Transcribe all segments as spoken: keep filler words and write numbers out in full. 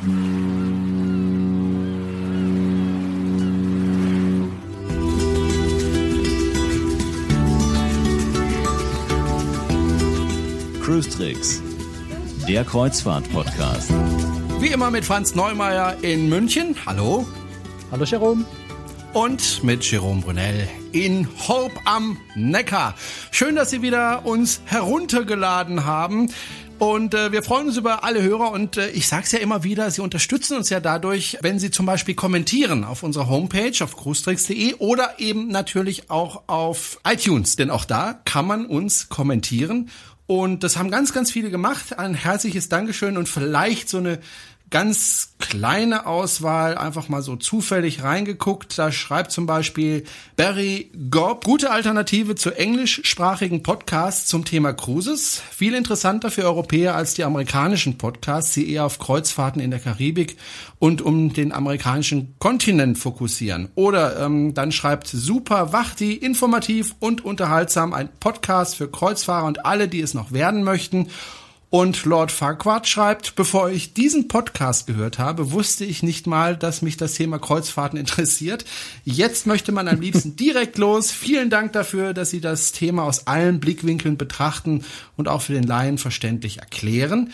Cruise Tricks, der Kreuzfahrt-Podcast. Wie immer mit Franz Neumeier in München. Hallo. Hallo Jerome. Und mit Jerome Brunel in Hope am Neckar. Schön, dass Sie wieder uns heruntergeladen haben. Und äh, wir freuen uns über alle Hörer und äh, ich sage es ja immer wieder, Sie unterstützen uns ja dadurch, wenn Sie zum Beispiel kommentieren auf unserer Homepage auf cruise tricks punkt de oder eben natürlich auch auf iTunes, denn auch da kann man uns kommentieren und das haben ganz, ganz viele gemacht. Ein herzliches Dankeschön und vielleicht so eine ganz kleine Auswahl, einfach mal so zufällig reingeguckt. Da schreibt zum Beispiel Barry Gobb, gute Alternative zu englischsprachigen Podcasts zum Thema Cruises. Viel interessanter für Europäer als die amerikanischen Podcasts, die eher auf Kreuzfahrten in der Karibik und um den amerikanischen Kontinent fokussieren. Oder ähm, dann schreibt Super Wachti, informativ und unterhaltsam, ein Podcast für Kreuzfahrer und alle, die es noch werden möchten. Und Lord Farquhar schreibt, bevor ich diesen Podcast gehört habe, wusste ich nicht mal, dass mich das Thema Kreuzfahrten interessiert. Jetzt möchte man am liebsten direkt los. Vielen Dank dafür, dass Sie das Thema aus allen Blickwinkeln betrachten und auch für den Laien verständlich erklären.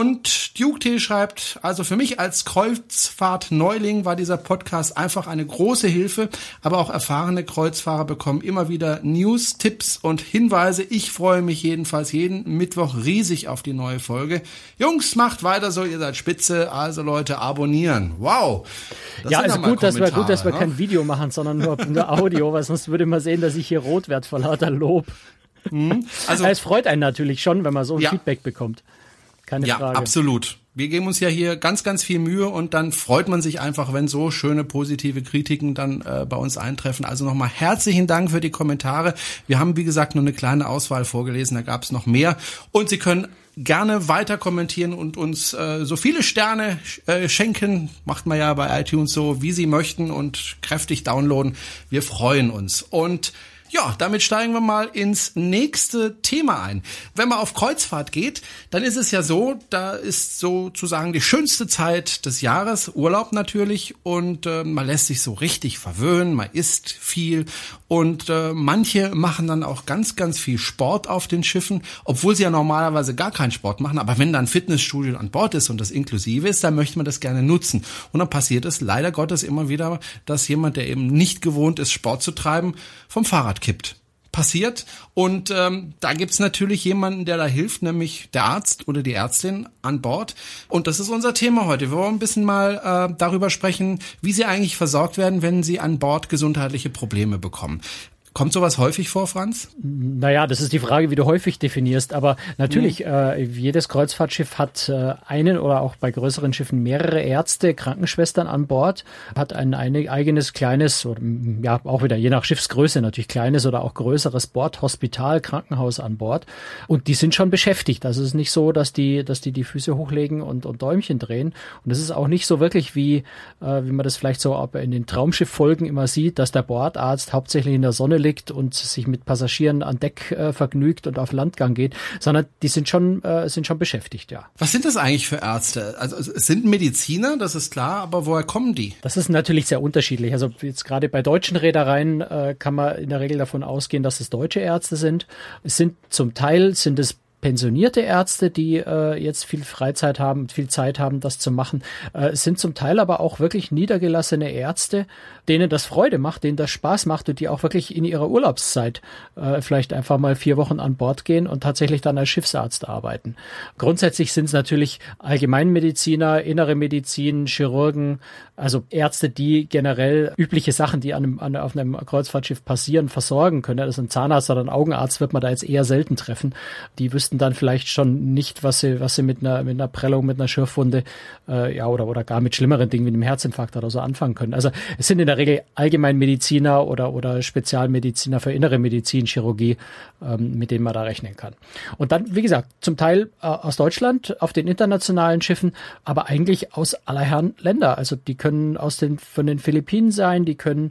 Und Duke T. schreibt, also für mich als Kreuzfahrt-Neuling war dieser Podcast einfach eine große Hilfe, aber auch erfahrene Kreuzfahrer bekommen immer wieder News, Tipps und Hinweise. Ich freue mich jedenfalls jeden Mittwoch riesig auf die neue Folge. Jungs, macht weiter so, ihr seid spitze, also Leute, abonnieren. Wow! Das ja, also gut, dass wir, gut, dass wir ne? kein Video machen, sondern nur, nur Audio, weil sonst würde man sehen, dass ich hier rot werde vor lauter Lob. Mhm. Also, es freut einen natürlich schon, wenn man so ein ja. Feedback bekommt. Keine ja, Frage. Absolut. Wir geben uns ja hier ganz, ganz viel Mühe und dann freut man sich einfach, wenn so schöne positive Kritiken dann äh, bei uns eintreffen. Also nochmal herzlichen Dank für die Kommentare. Wir haben, wie gesagt, nur eine kleine Auswahl vorgelesen, da gab es noch mehr. Und Sie können gerne weiter kommentieren und uns äh, so viele Sterne äh, schenken. Macht man ja bei iTunes so, wie Sie möchten und kräftig downloaden. Wir freuen uns. Und ja, damit steigen wir mal ins nächste Thema ein. Wenn man auf Kreuzfahrt geht, dann ist es ja so, da ist sozusagen die schönste Zeit des Jahres, Urlaub natürlich, und äh, man lässt sich so richtig verwöhnen, man isst viel und äh, manche machen dann auch ganz, ganz viel Sport auf den Schiffen, obwohl sie ja normalerweise gar keinen Sport machen, aber wenn dann ein Fitnessstudio an Bord ist und das inklusive ist, dann möchte man das gerne nutzen. Und dann passiert es leider Gottes immer wieder, dass jemand, der eben nicht gewohnt ist, Sport zu treiben, vom Fahrrad kippt. Passiert. Und ähm, da gibt's natürlich jemanden, der da hilft, nämlich der Arzt oder die Ärztin an Bord. Und das ist unser Thema heute. Wir wollen ein bisschen mal äh, darüber sprechen, wie Sie eigentlich versorgt werden, wenn Sie an Bord gesundheitliche Probleme bekommen. Kommt sowas häufig vor, Franz? Naja, das ist die Frage, wie du häufig definierst. Aber natürlich, mhm. äh, jedes Kreuzfahrtschiff hat äh, einen oder auch bei größeren Schiffen mehrere Ärzte, Krankenschwestern an Bord, hat ein, ein eigenes kleines, oder ja auch wieder je nach Schiffsgröße natürlich kleines oder auch größeres Bordhospital, Krankenhaus an Bord. Und die sind schon beschäftigt. Also es ist nicht so, dass die, dass die die Füße hochlegen und, und Däumchen drehen. Und es ist auch nicht so wirklich wie, äh, wie man das vielleicht so in den Traumschiff-Folgen immer sieht, dass der Bordarzt hauptsächlich in der Sonne liegt und sich mit Passagieren an Deck äh, vergnügt und auf Landgang geht, sondern die sind schon äh, sind schon beschäftigt, ja. Was sind das eigentlich für Ärzte? Also es sind Mediziner, das ist klar, aber woher kommen die? Das ist natürlich sehr unterschiedlich. Also jetzt gerade bei deutschen Reedereien äh, kann man in der Regel davon ausgehen, dass es deutsche Ärzte sind. Es sind zum Teil sind es pensionierte Ärzte, die äh, jetzt viel Freizeit haben, viel Zeit haben, das zu machen. Äh, es sind zum Teil aber auch wirklich niedergelassene Ärzte, denen das Freude macht, denen das Spaß macht und die auch wirklich in ihrer Urlaubszeit äh, vielleicht einfach mal vier Wochen an Bord gehen und tatsächlich dann als Schiffsarzt arbeiten. Grundsätzlich sind es natürlich Allgemeinmediziner, innere Medizin, Chirurgen, also Ärzte, die generell übliche Sachen, die an einem, an, auf einem Kreuzfahrtschiff passieren, versorgen können. Also ein Zahnarzt oder ein Augenarzt wird man da jetzt eher selten treffen. Die wüssten dann vielleicht schon nicht, was sie, was sie mit einer, mit einer Prellung, mit einer Schürfwunde, äh, ja, oder, oder gar mit schlimmeren Dingen wie einem Herzinfarkt oder so anfangen können. Also es sind in der Regel Allgemeinmediziner oder, oder Spezialmediziner für innere Medizin, Chirurgie, ähm, mit denen man da rechnen kann. Und dann, wie gesagt, zum Teil äh, aus Deutschland auf den internationalen Schiffen, aber eigentlich aus aller Herren Länder. Also die können aus den, von den Philippinen sein, die können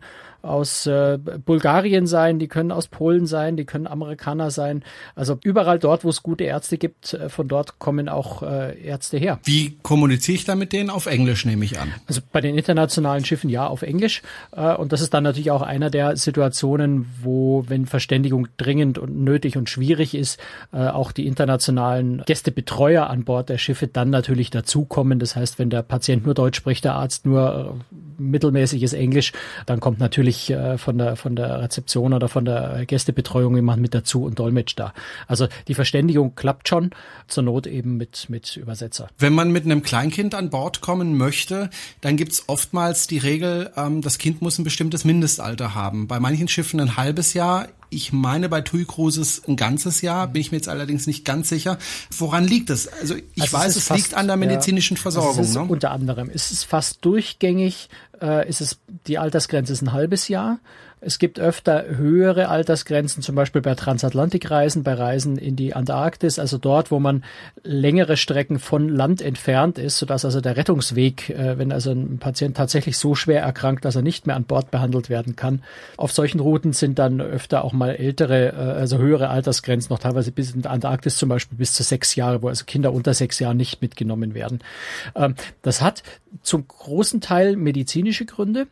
aus äh, Bulgarien sein, die können aus Polen sein, die können Amerikaner sein. Also überall dort, wo es gute Ärzte gibt, äh, von dort kommen auch äh, Ärzte her. Wie kommuniziere ich da mit denen? Auf Englisch, nehme ich an. Also bei den internationalen Schiffen ja auf Englisch. Äh, und das ist dann natürlich auch einer der Situationen, wo, wenn Verständigung dringend und nötig und schwierig ist, äh, auch die internationalen Gästebetreuer an Bord der Schiffe dann natürlich dazukommen. Das heißt, wenn der Patient nur Deutsch spricht, der Arzt nur äh, mittelmäßiges Englisch, dann kommt natürlich äh, von der von der Rezeption oder von der Gästebetreuung jemand mit dazu und dolmetscht da. Also die Verständigung klappt schon, zur Not eben mit mit Übersetzer. Wenn man mit einem Kleinkind an Bord kommen möchte, dann gibt's oftmals die Regel, ähm, das Kind muss ein bestimmtes Mindestalter haben. Bei manchen Schiffen ein halbes Jahr. Ich meine bei TUI Cruises ein ganzes Jahr, bin ich mir jetzt allerdings nicht ganz sicher. Woran liegt es? Also ich also weiß, es, es fast, liegt an der medizinischen ja, Versorgung. Also es ist ne? Unter anderem. Es ist fast durchgängig, äh, ist es, die Altersgrenze ist ein halbes Jahr. Es gibt öfter höhere Altersgrenzen, zum Beispiel bei Transatlantikreisen, bei Reisen in die Antarktis, also dort, wo man längere Strecken von Land entfernt ist, sodass also der Rettungsweg, äh, wenn also ein Patient tatsächlich so schwer erkrankt, dass er nicht mehr an Bord behandelt werden kann. Auf solchen Routen sind dann öfter auch mal ältere, äh, also höhere Altersgrenzen, noch teilweise bis in der Antarktis zum Beispiel bis zu sechs Jahre, wo also Kinder unter sechs Jahren nicht mitgenommen werden. Ähm, das hat zum großen Teil medizinische Gründe.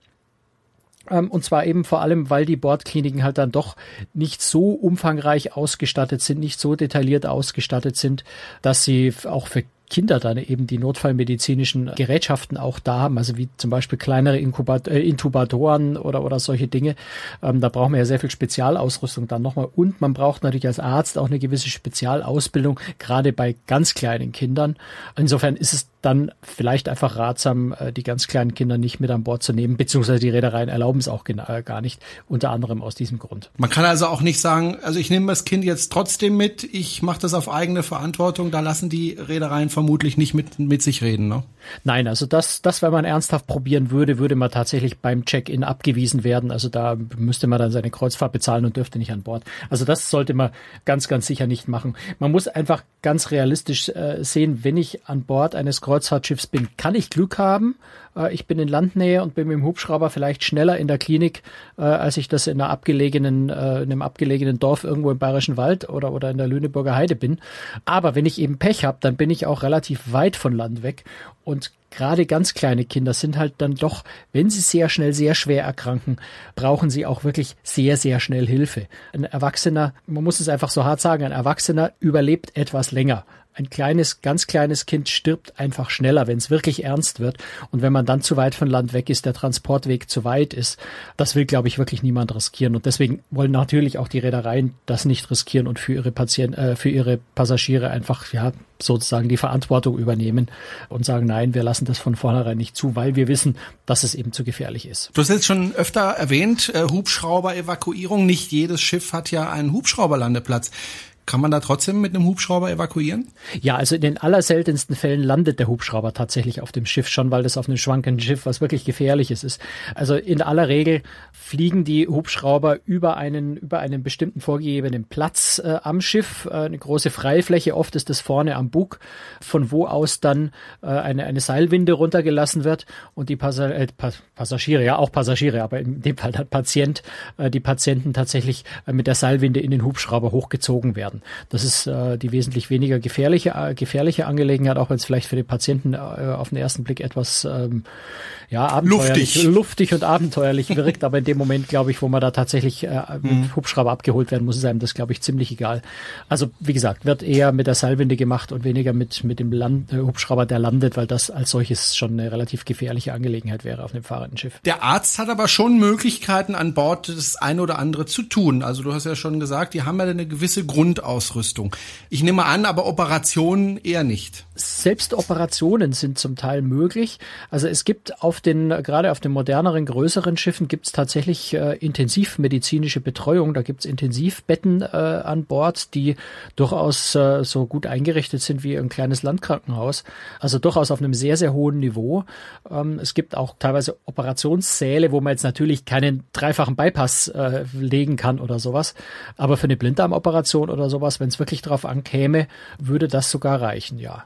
Und zwar eben vor allem, weil die Bordkliniken halt dann doch nicht so umfangreich ausgestattet sind, nicht so detailliert ausgestattet sind, dass sie auch für Kinder dann eben die notfallmedizinischen Gerätschaften auch da haben, also wie zum Beispiel kleinere Inkubat- äh, Intubatoren oder oder solche Dinge. Ähm, da braucht man ja sehr viel Spezialausrüstung dann nochmal. Und man braucht natürlich als Arzt auch eine gewisse Spezialausbildung, gerade bei ganz kleinen Kindern. Insofern ist es dann vielleicht einfach ratsam, die ganz kleinen Kinder nicht mit an Bord zu nehmen, beziehungsweise die Reedereien erlauben es auch gar nicht, unter anderem aus diesem Grund. Man kann also auch nicht sagen, also ich nehme das Kind jetzt trotzdem mit, ich mache das auf eigene Verantwortung, da lassen die Reedereien vermutlich nicht mit mit sich reden, ne? Nein, also das, das, wenn man ernsthaft probieren würde, würde man tatsächlich beim Check-in abgewiesen werden. Also da müsste man dann seine Kreuzfahrt bezahlen und dürfte nicht an Bord. Also das sollte man ganz, ganz sicher nicht machen. Man muss einfach ganz realistisch äh, sehen, wenn ich an Bord eines Kreuzfahrtschiffs bin, kann ich Glück haben. Äh, ich bin in Landnähe und bin mit dem Hubschrauber vielleicht schneller in der Klinik, äh, als ich das in einer abgelegenen, äh, in einem abgelegenen Dorf irgendwo im Bayerischen Wald oder, oder in der Lüneburger Heide bin. Aber wenn ich eben Pech habe, dann bin ich auch relativ weit von Land weg. Und gerade ganz kleine Kinder sind halt dann doch, wenn sie sehr schnell, sehr schwer erkranken, brauchen sie auch wirklich sehr, sehr schnell Hilfe. Ein Erwachsener, man muss es einfach so hart sagen, ein Erwachsener überlebt etwas länger. Ein kleines, ganz kleines Kind stirbt einfach schneller, wenn es wirklich ernst wird. Und wenn man dann zu weit von Land weg ist, der Transportweg zu weit ist, das will, glaube ich, wirklich niemand riskieren. Und deswegen wollen natürlich auch die Reedereien das nicht riskieren und für ihre Patienten, äh, für ihre Passagiere einfach, ja, sozusagen die Verantwortung übernehmen und sagen, nein, wir lassen das von vornherein nicht zu, weil wir wissen, dass es eben zu gefährlich ist. Du hast jetzt schon öfter erwähnt, äh, Hubschrauber-Evakuierung. Nicht jedes Schiff hat ja einen Hubschrauberlandeplatz. Kann man da trotzdem mit einem Hubschrauber evakuieren? Ja, also in den allerseltensten Fällen landet der Hubschrauber tatsächlich auf dem Schiff schon, weil das auf einem schwankenden Schiff was wirklich Gefährliches ist. Also in aller Regel fliegen die Hubschrauber über einen über einen bestimmten vorgegebenen Platz äh, am Schiff, äh, eine große Freifläche, oft ist das vorne am Bug, von wo aus dann äh, eine eine Seilwinde runtergelassen wird und die Passa- äh, Passagiere, ja auch Passagiere, aber in dem Fall der Patient, äh, die Patienten tatsächlich äh, mit der Seilwinde in den Hubschrauber hochgezogen werden. Das ist äh, die wesentlich weniger gefährliche äh, gefährliche Angelegenheit, auch wenn es vielleicht für die Patienten äh, auf den ersten Blick etwas ähm, ja abenteuerlich, luftig. luftig und abenteuerlich wirkt, aber in dem Moment, glaube ich, wo man da tatsächlich äh, mit mhm. Hubschrauber abgeholt werden muss, ist einem das, glaube ich, ziemlich egal. Also wie gesagt, wird eher mit der Seilwinde gemacht und weniger mit mit dem Land, äh, Hubschrauber, der landet, weil das als solches schon eine relativ gefährliche Angelegenheit wäre auf einem fahrenden Schiff. Der Arzt hat aber schon Möglichkeiten an Bord das eine oder andere zu tun. Also du hast ja schon gesagt, die haben ja eine gewisse Grund Ausrüstung. Ich nehme an, aber Operationen eher nicht. Selbst Operationen sind zum Teil möglich. Also es gibt auf den, gerade auf den moderneren, größeren Schiffen gibt es tatsächlich äh, intensivmedizinische Betreuung. Da gibt es Intensivbetten äh, an Bord, die durchaus äh, so gut eingerichtet sind wie ein kleines Landkrankenhaus. Also durchaus auf einem sehr, sehr hohen Niveau. Ähm, es gibt auch teilweise Operationssäle, wo man jetzt natürlich keinen dreifachen Bypass äh, legen kann oder sowas. Aber für eine Blinddarmoperation oder sowas, wenn es wirklich drauf ankäme, würde das sogar reichen, ja. Also insofern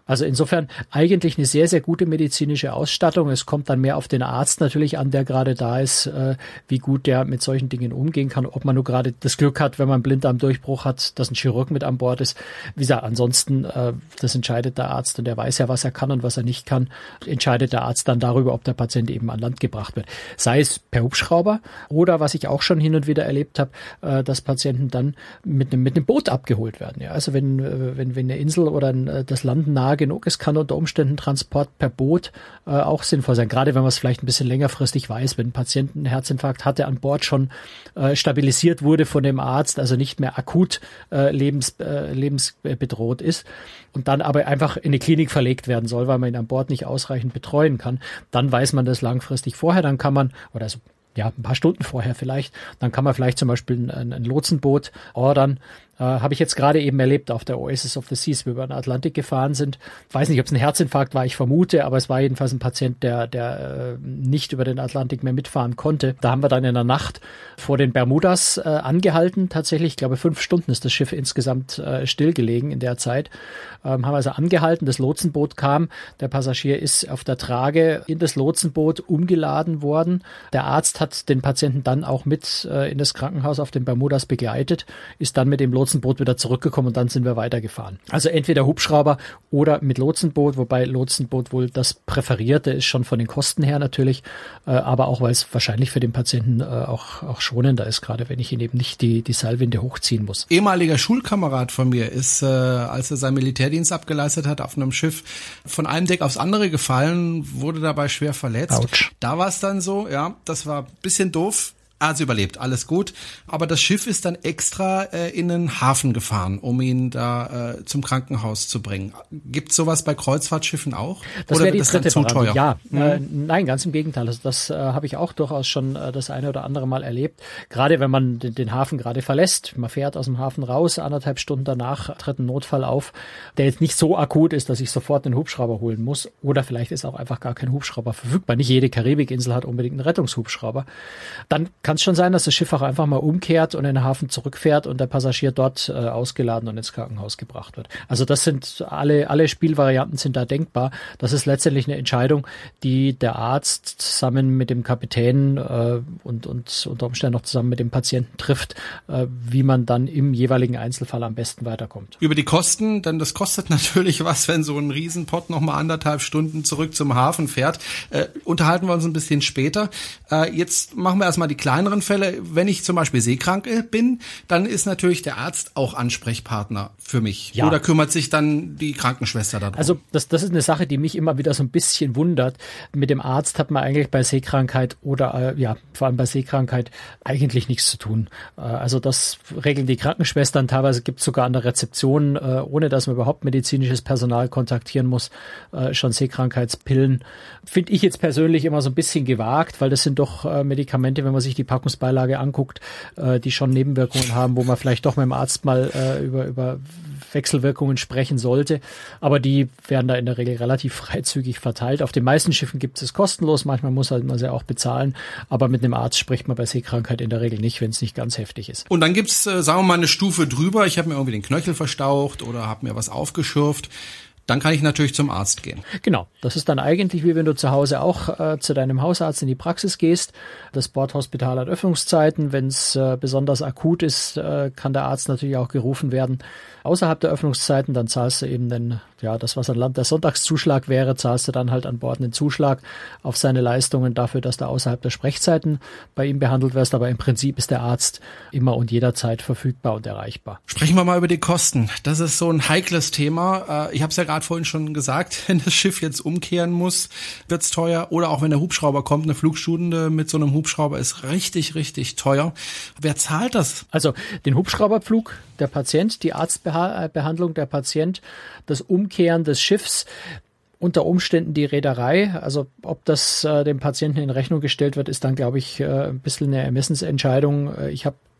insofern eigentlich eine sehr, sehr gute medizinische Ausstattung. Es kommt dann mehr auf den Arzt natürlich an, der gerade da ist, äh, wie gut der mit solchen Dingen umgehen kann, ob man nur gerade das Glück hat, wenn man einen Blinddarmdurchbruch hat, dass ein Chirurg mit an Bord ist. Wie gesagt, ansonsten, äh, das entscheidet der Arzt und der weiß ja, was er kann und was er nicht kann, entscheidet der Arzt dann darüber, ob der Patient eben an Land gebracht wird. Sei es per Hubschrauber oder, was ich auch schon hin und wieder erlebt habe, äh, dass Patienten dann mit einem mit einem Boot abgeholt werden. Ja, also wenn äh, wenn wenn eine Insel oder ein, das Land nahe genug ist, kann unter Umständen Transport per Boot äh, auch sinnvoll sein. Gerade wenn man es vielleicht ein bisschen längerfristig weiß, wenn ein Patient einen Herzinfarkt hatte, an Bord schon äh, stabilisiert wurde von dem Arzt, also nicht mehr akut äh, lebens äh, lebensbedroht ist und dann aber einfach in eine Klinik verlegt werden soll, weil man ihn an Bord nicht ausreichend betreuen kann, dann weiß man das langfristig vorher, dann kann man, oder so, ja, ein paar Stunden vorher vielleicht, dann kann man vielleicht zum Beispiel ein, ein Lotsenboot ordern. Äh, habe ich jetzt gerade eben erlebt auf der Oasis of the Seas, wie wir über den Atlantik gefahren sind. Weiß nicht, ob es ein Herzinfarkt war, ich vermute, aber es war jedenfalls ein Patient, der der äh, nicht über den Atlantik mehr mitfahren konnte. Da haben wir dann in der Nacht vor den Bermudas äh, angehalten. Tatsächlich, ich glaube, fünf Stunden ist das Schiff insgesamt äh, stillgelegen in der Zeit. Ähm, haben also angehalten, das Lotsenboot kam. Der Passagier ist auf der Trage in das Lotsenboot umgeladen worden. Der Arzt hat den Patienten dann auch mit äh, in das Krankenhaus auf den Bermudas begleitet, ist dann mit dem Lotsenboot wieder zurückgekommen und dann sind wir weitergefahren. Also entweder Hubschrauber oder mit Lotsenboot, wobei Lotsenboot wohl das Präferierte ist, schon von den Kosten her natürlich, äh, aber auch, weil es wahrscheinlich für den Patienten äh, auch, auch schonender ist, gerade wenn ich ihn eben nicht die, die Seilwinde hochziehen muss. Ehemaliger Schulkamerad von mir ist, äh, als er seinen Militärdienst abgeleistet hat, auf einem Schiff von einem Deck aufs andere gefallen, wurde dabei schwer verletzt. Autsch. Da war es dann so, ja, das war ein bisschen doof. Also überlebt, alles gut. Aber das Schiff ist dann extra äh, in den Hafen gefahren, um ihn da äh, zum Krankenhaus zu bringen. Gibt's sowas bei Kreuzfahrtschiffen auch? Das wäre die das dritte zu teuer? Ja, Mhm. äh, nein, ganz im Gegenteil. Also das äh, habe ich auch durchaus schon äh, das eine oder andere Mal erlebt. Gerade wenn man den, den Hafen gerade verlässt, man fährt aus dem Hafen raus, anderthalb Stunden danach tritt ein Notfall auf, der jetzt nicht so akut ist, dass ich sofort einen Hubschrauber holen muss. Oder vielleicht ist auch einfach gar kein Hubschrauber verfügbar. Nicht jede Karibikinsel hat unbedingt einen Rettungshubschrauber. Dann kann es schon sein, dass das Schiff auch einfach mal umkehrt und in den Hafen zurückfährt und der Passagier dort äh, ausgeladen und ins Krankenhaus gebracht wird. Also das sind alle, alle Spielvarianten sind da denkbar. Das ist letztendlich eine Entscheidung, die der Arzt zusammen mit dem Kapitän äh, und, und unter Umständen noch zusammen mit dem Patienten trifft, äh, wie man dann im jeweiligen Einzelfall am besten weiterkommt. Über die Kosten, denn das kostet natürlich was, wenn so ein Riesenpott noch mal anderthalb Stunden zurück zum Hafen fährt. Äh, unterhalten wir uns ein bisschen später. Äh, jetzt machen wir erstmal die kleineren Fälle. Wenn ich zum Beispiel seekrank bin, dann ist natürlich der Arzt auch Ansprechpartner für mich. Ja. Oder kümmert sich dann die Krankenschwester darum? Also das, das ist eine Sache, die mich immer wieder so ein bisschen wundert. Mit dem Arzt hat man eigentlich bei Seekrankheit oder äh, ja, vor allem bei Seekrankheit eigentlich nichts zu tun. Äh, also das regeln die Krankenschwestern. Teilweise gibt es sogar an der Rezeption, äh, ohne dass man überhaupt medizinisches Personal kontaktieren muss, äh, schon Seekrankheitspillen. Finde ich jetzt persönlich immer so ein bisschen gewagt, weil das sind doch äh, Medikamente, wenn man sich die Packungsbeilage anguckt, äh, die schon Nebenwirkungen haben, wo man vielleicht doch mit dem Arzt mal äh, über, über Wechselwirkungen sprechen sollte. Aber die werden da in der Regel relativ freizügig verteilt. Auf den meisten Schiffen gibt es kostenlos. Manchmal muss halt man sie auch bezahlen. Aber mit einem Arzt spricht man bei Seekrankheit in der Regel nicht, wenn es nicht ganz heftig ist. Und dann gibt's, äh, sagen wir mal, eine Stufe drüber. Ich habe mir irgendwie den Knöchel verstaucht oder habe mir was aufgeschürft. Dann kann ich natürlich zum Arzt gehen. Genau, das ist dann eigentlich wie wenn du zu Hause auch äh, zu deinem Hausarzt in die Praxis gehst. Das Bordhospital hat Öffnungszeiten. Wenn es äh, besonders akut ist, äh, kann der Arzt natürlich auch gerufen werden. Außerhalb der Öffnungszeiten, dann zahlst du eben den, ja, das was an Land der Sonntagszuschlag wäre, zahlst du dann halt an Bord einen Zuschlag auf seine Leistungen dafür, dass du außerhalb der Sprechzeiten bei ihm behandelt wirst. Aber im Prinzip ist der Arzt immer und jederzeit verfügbar und erreichbar. Sprechen wir mal über die Kosten. Das ist so ein heikles Thema. Ich habe es ja gerade vorhin schon gesagt, wenn das Schiff jetzt umkehren muss, wird's teuer. Oder auch wenn der Hubschrauber kommt, eine Flugstunde mit so einem Hubschrauber ist richtig, richtig teuer. Wer zahlt das? Also den Hubschrauberflug, der Patient, die Arztbehandlung der Patient, das Umkehren des Schiffs, unter Umständen die Reederei. Also ob das äh, dem Patienten in Rechnung gestellt wird, ist dann, glaube ich, äh, ein bisschen eine Ermessensentscheidung. Ich habe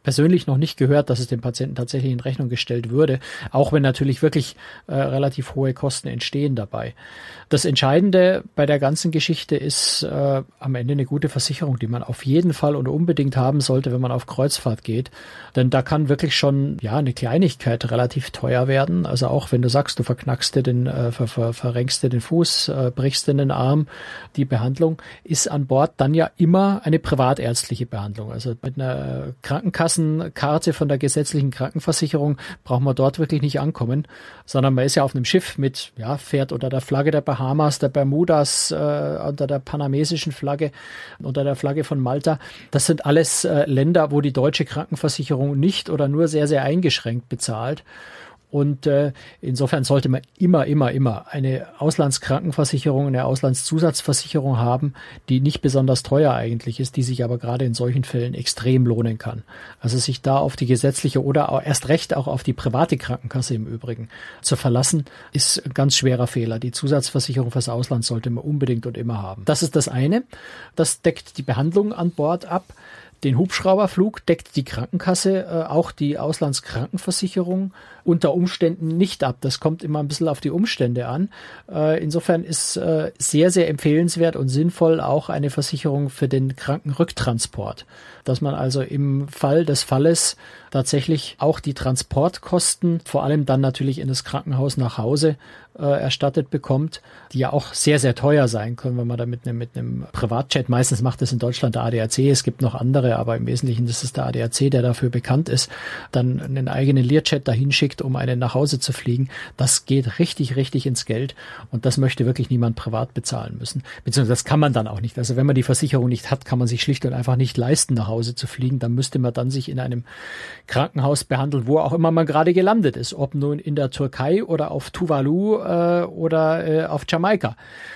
persönlich noch nicht gehört, dass es dem Patienten tatsächlich in Rechnung gestellt würde, auch wenn natürlich wirklich äh, relativ hohe Kosten entstehen dabei. Das Entscheidende bei der ganzen Geschichte ist äh, am Ende eine gute Versicherung, die man auf jeden Fall und unbedingt haben sollte, wenn man auf Kreuzfahrt geht. Denn da kann wirklich schon ja eine Kleinigkeit relativ teuer werden. Also auch wenn du sagst, du verknackst dir den, äh, ver, ver, verrenkst dir den Fuß, äh, brichst dir den Arm, die Behandlung ist an Bord dann ja immer eine privatärztliche Behandlung. Also mit einer Krankenkassenkarte von der gesetzlichen Krankenversicherung braucht man dort wirklich nicht ankommen, sondern man ist ja auf einem Schiff mit, ja, fährt unter der Flagge der Bahamas, der Bermudas, äh, unter der panamesischen Flagge, unter der Flagge von Malta. Das sind alles äh, Länder, wo die deutsche Krankenversicherung nicht oder nur sehr, sehr eingeschränkt bezahlt. Und äh, insofern sollte man immer, immer, immer eine Auslandskrankenversicherung, eine Auslandszusatzversicherung haben, die nicht besonders teuer eigentlich ist, die sich aber gerade in solchen Fällen extrem lohnen kann. Also sich da auf die gesetzliche oder auch erst recht auch auf die private Krankenkasse im Übrigen zu verlassen, ist ein ganz schwerer Fehler. Die Zusatzversicherung fürs Ausland sollte man unbedingt und immer haben. Das ist das eine. Das deckt die Behandlung an Bord ab. Den Hubschrauberflug deckt die Krankenkasse, äh, auch die Auslandskrankenversicherung unter Umständen nicht ab. Das kommt immer ein bisschen auf die Umstände an. Äh, insofern ist äh, sehr, sehr empfehlenswert und sinnvoll auch eine Versicherung für den Krankenrücktransport. Dass man also im Fall des Falles tatsächlich auch die Transportkosten, vor allem dann natürlich in das Krankenhaus nach Hause, äh, erstattet bekommt, die ja auch sehr, sehr teuer sein können, wenn man da mit einem, mit einem Privatjet, meistens macht das in Deutschland der A D A C, es gibt noch andere, aber im Wesentlichen ist es der A D A C, der dafür bekannt ist, dann einen eigenen Learjet dahin schickt, um einen nach Hause zu fliegen. Das geht richtig, richtig ins Geld und das möchte wirklich niemand privat bezahlen müssen. Beziehungsweise das kann man dann auch nicht. Also wenn man die Versicherung nicht hat, kann man sich schlicht und einfach nicht leisten, nach Hause zu fliegen. Dann müsste man dann sich in einem Krankenhaus behandeln, wo auch immer man gerade gelandet ist, ob nun in der Türkei oder auf Tuvalu äh, oder äh, auf Jamaika.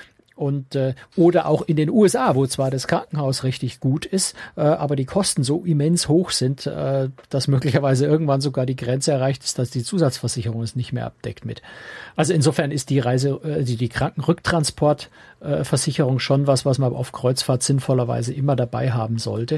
Und äh, oder auch in den U S A, wo zwar das Krankenhaus richtig gut ist, äh, aber die Kosten so immens hoch sind, äh, dass möglicherweise irgendwann sogar die Grenze erreicht ist, dass die Zusatzversicherung es nicht mehr abdeckt mit. Also insofern ist die Reise, äh, die, die Krankenrücktransportversicherung äh, schon was, was man auf Kreuzfahrt sinnvollerweise immer dabei haben sollte.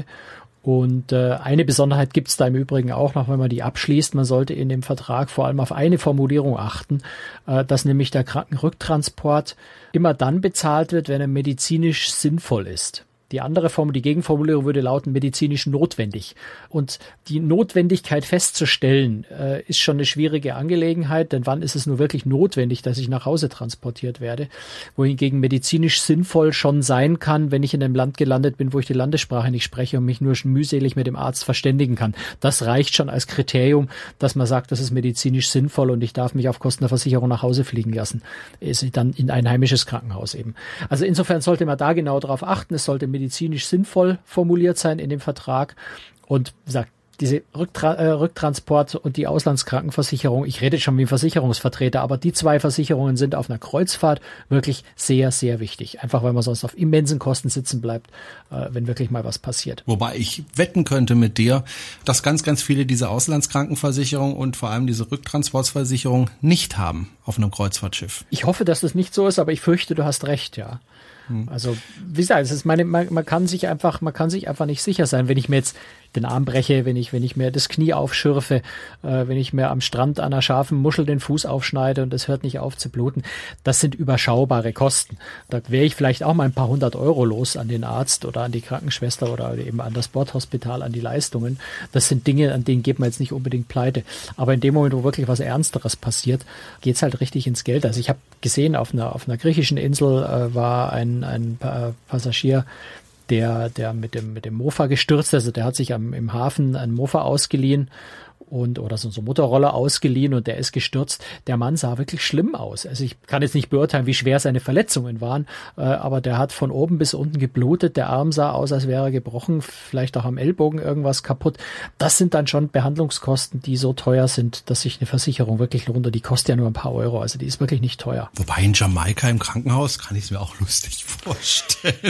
Und äh, eine Besonderheit gibt es da im Übrigen auch noch, wenn man die abschließt. Man sollte in dem Vertrag vor allem auf eine Formulierung achten, äh, dass nämlich der Krankenrücktransport immer dann bezahlt wird, wenn er medizinisch sinnvoll ist. Die andere Form, die Gegenformulierung würde lauten, medizinisch notwendig. Und die Notwendigkeit festzustellen, äh, ist schon eine schwierige Angelegenheit, denn wann ist es nur wirklich notwendig, dass ich nach Hause transportiert werde? Wohingegen medizinisch sinnvoll schon sein kann, wenn ich in einem Land gelandet bin, wo ich die Landessprache nicht spreche und mich nur mühselig mit dem Arzt verständigen kann. Das reicht schon als Kriterium, dass man sagt, das ist medizinisch sinnvoll und ich darf mich auf Kosten der Versicherung nach Hause fliegen lassen. Ist dann in ein heimisches Krankenhaus eben. Also insofern sollte man da genau darauf achten. Es sollte medizinisch sinnvoll formuliert sein in dem Vertrag und wie gesagt, diese Rücktra- äh, Rücktransport und die Auslandskrankenversicherung, ich rede schon wie ein Versicherungsvertreter, aber die zwei Versicherungen sind auf einer Kreuzfahrt wirklich sehr, sehr wichtig. Einfach weil man sonst auf immensen Kosten sitzen bleibt, äh, wenn wirklich mal was passiert. Wobei ich wetten könnte mit dir, dass ganz, ganz viele diese Auslandskrankenversicherung und vor allem diese Rücktransportsversicherung nicht haben auf einem Kreuzfahrtschiff. Ich hoffe, dass das nicht so ist, aber ich fürchte, du hast recht, ja. Also, wie gesagt, es ist meine, man, man kann sich einfach, man kann sich einfach nicht sicher sein, wenn ich mir jetzt den Arm breche, wenn ich, wenn ich mir das Knie aufschürfe, äh, wenn ich mir am Strand an einer scharfen Muschel den Fuß aufschneide und es hört nicht auf zu bluten. Das sind überschaubare Kosten. Da wäre ich vielleicht auch mal ein paar hundert Euro los an den Arzt oder an die Krankenschwester oder eben an das Bordhospital, an die Leistungen. Das sind Dinge, an denen geht man jetzt nicht unbedingt pleite. Aber in dem Moment, wo wirklich was Ernsteres passiert, geht's halt richtig ins Geld. Also ich habe gesehen, auf einer, auf einer griechischen Insel äh, war ein, ein Passagier, der, der mit dem, mit dem Mofa gestürzt, also der hat sich am, im Hafen ein Mofa ausgeliehen und, oder so, so Motorroller ausgeliehen und der ist gestürzt. Der Mann sah wirklich schlimm aus. Also ich kann jetzt nicht beurteilen, wie schwer seine Verletzungen waren, äh, aber der hat von oben bis unten geblutet. Der Arm sah aus, als wäre er gebrochen, vielleicht auch am Ellbogen irgendwas kaputt. Das sind dann schon Behandlungskosten, die so teuer sind, dass sich eine Versicherung wirklich lohnt und die kostet ja nur ein paar Euro. Also die ist wirklich nicht teuer. Wobei in Jamaika im Krankenhaus kann ich es mir auch lustig vorstellen.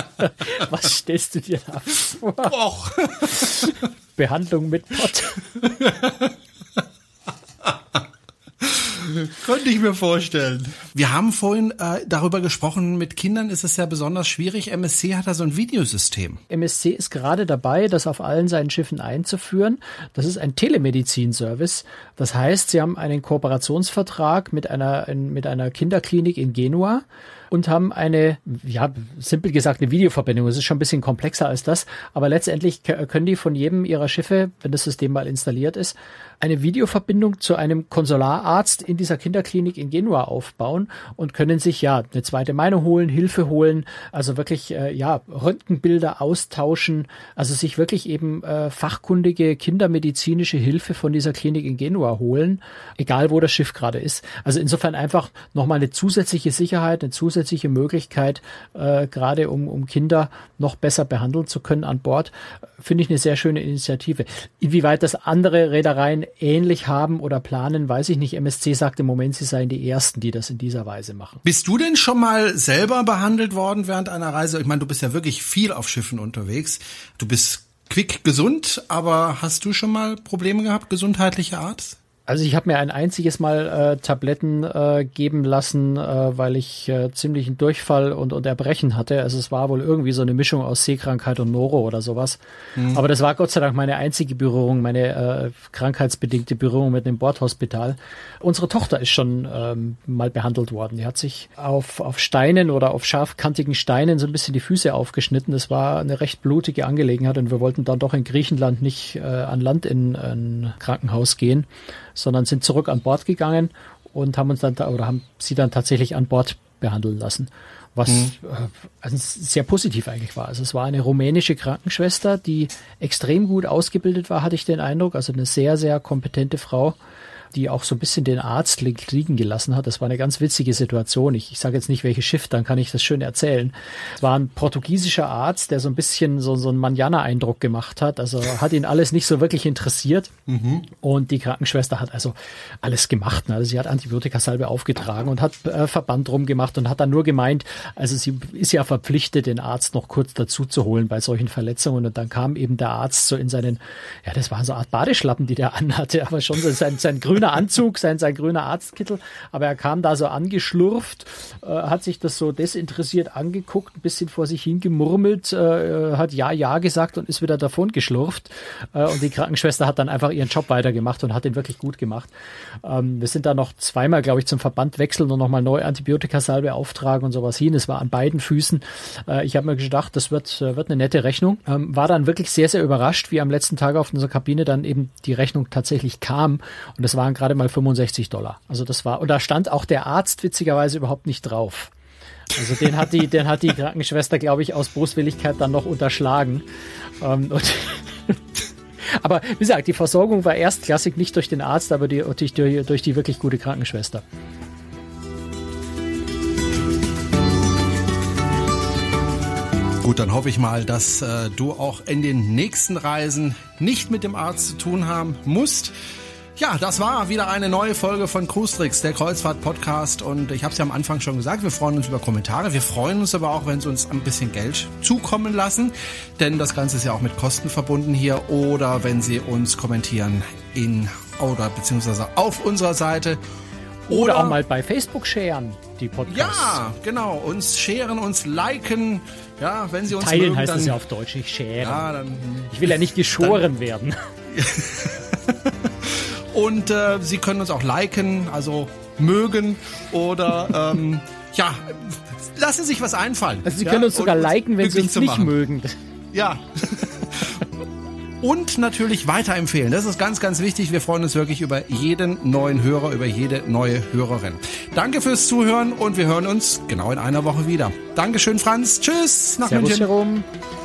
Was stellst du dir da vor? Och. Behandlung mit Pott. Könnte ich mir vorstellen. Wir haben vorhin äh, darüber gesprochen, mit Kindern ist es ja besonders schwierig. M S C hat da so ein Videosystem. M S C ist gerade dabei, das auf allen seinen Schiffen einzuführen. Das ist ein Telemedizin-Service. Das heißt, sie haben einen Kooperationsvertrag mit einer, mit einer Kinderklinik in Genua und haben eine, ja, simpel gesagt, eine Videoverbindung. Es ist schon ein bisschen komplexer als das, aber letztendlich können die von jedem ihrer Schiffe, wenn das System mal installiert ist, eine Videoverbindung zu einem Konsulararzt in dieser Kinderklinik in Genua aufbauen und können sich ja eine zweite Meinung holen, Hilfe holen, also wirklich äh, ja Röntgenbilder austauschen, also sich wirklich eben äh, fachkundige kindermedizinische Hilfe von dieser Klinik in Genua holen, egal wo das Schiff gerade ist. Also insofern einfach nochmal eine zusätzliche Sicherheit, eine zusätzliche Möglichkeit, äh, gerade um, um Kinder noch besser behandeln zu können an Bord, finde ich eine sehr schöne Initiative. Inwieweit das andere Reedereien ähnlich haben oder planen, weiß ich nicht. M S C sagt im Moment, sie seien die Ersten, die das in dieser Weise machen. Bist du denn schon mal selber behandelt worden während einer Reise? Ich meine, du bist ja wirklich viel auf Schiffen unterwegs. Du bist quick gesund, aber hast du schon mal Probleme gehabt, gesundheitlicher Art? Also ich habe mir ein einziges Mal äh, Tabletten äh, geben lassen, äh, weil ich äh, ziemlichen Durchfall und, und Erbrechen hatte. Also es war wohl irgendwie so eine Mischung aus Seekrankheit und Noro oder sowas. Mhm. Aber das war Gott sei Dank meine einzige Berührung, meine äh, krankheitsbedingte Berührung mit dem Bordhospital. Unsere Tochter ist schon ähm, mal behandelt worden. Die hat sich auf, auf Steinen oder auf scharfkantigen Steinen so ein bisschen die Füße aufgeschnitten. Das war eine recht blutige Angelegenheit und wir wollten dann doch in Griechenland nicht äh, an Land in ein Krankenhaus gehen, sondern sind zurück an Bord gegangen und haben uns dann oder haben sie dann tatsächlich an Bord behandeln lassen, was mhm. äh, also sehr positiv eigentlich war. Also es war eine rumänische Krankenschwester, die extrem gut ausgebildet war, hatte ich den Eindruck, also eine sehr, sehr kompetente Frau, die auch so ein bisschen den Arzt liegen gelassen hat. Das war eine ganz witzige Situation. Ich, ich sage jetzt nicht, welches Schiff, dann kann ich das schön erzählen. Es war ein portugiesischer Arzt, der so ein bisschen so, so einen Manjana-Eindruck gemacht hat. Also hat ihn alles nicht so wirklich interessiert. Mhm. Und die Krankenschwester hat also alles gemacht. Also sie hat Antibiotikasalbe aufgetragen und hat äh, Verband drum gemacht und hat dann nur gemeint, also sie ist ja verpflichtet, den Arzt noch kurz dazu zu holen bei solchen Verletzungen. Und dann kam eben der Arzt so in seinen, ja, das waren so eine Art Badeschlappen, die der anhatte, aber schon so sein, sein grüner Anzug, sein, sein grüner Arztkittel, aber er kam da so angeschlurft, äh, hat sich das so desinteressiert angeguckt, ein bisschen vor sich hingemurmelt, äh, hat ja, ja gesagt und ist wieder davon geschlurft äh, und die Krankenschwester hat dann einfach ihren Job weitergemacht und hat den wirklich gut gemacht. Ähm, wir sind da noch zweimal, glaube ich, zum Verband wechseln und nochmal neue Antibiotikasalbe auftragen und sowas hin. Es war an beiden Füßen. Äh, ich habe mir gedacht, das wird, wird eine nette Rechnung. Ähm, war dann wirklich sehr, sehr überrascht, wie am letzten Tag auf unserer Kabine dann eben die Rechnung tatsächlich kam und das waren gerade mal fünfundsechzig Dollar. Also das war, und da stand auch der Arzt witzigerweise überhaupt nicht drauf. Also den hat die, den hat die Krankenschwester, glaube ich, aus Boswilligkeit dann noch unterschlagen. Ähm, und aber wie gesagt, die Versorgung war erstklassig, nicht durch den Arzt, aber die, durch, die, durch die wirklich gute Krankenschwester. Gut, dann hoffe ich mal, dass äh, du auch in den nächsten Reisen nicht mit dem Arzt zu tun haben musst. Ja, das war wieder eine neue Folge von Cruise Tricks, der Kreuzfahrt-Podcast. Und ich habe es ja am Anfang schon gesagt, wir freuen uns über Kommentare. Wir freuen uns aber auch, wenn Sie uns ein bisschen Geld zukommen lassen. Denn das Ganze ist ja auch mit Kosten verbunden hier. Oder wenn Sie uns kommentieren in oder beziehungsweise auf unserer Seite. Oder, oder auch mal bei Facebook sharen, die Podcasts. Ja, genau. Uns sharen, uns liken. Ja, wenn Sie uns Teilen mögen, heißt dann, das ja auf Deutsch, nicht sharen. Ja, dann, ich will ja nicht geschoren dann, werden. Und äh, Sie können uns auch liken, also mögen oder ähm, ja, lassen Sie sich was einfallen. Also Sie ja, können uns sogar liken, wenn Sie uns nicht machen. mögen. Ja. Und natürlich weiterempfehlen. Das ist ganz, ganz wichtig. Wir freuen uns wirklich über jeden neuen Hörer, über jede neue Hörerin. Danke fürs Zuhören und wir hören uns genau in einer Woche wieder. Dankeschön, Franz. Tschüss nach Servus, München. Jerome.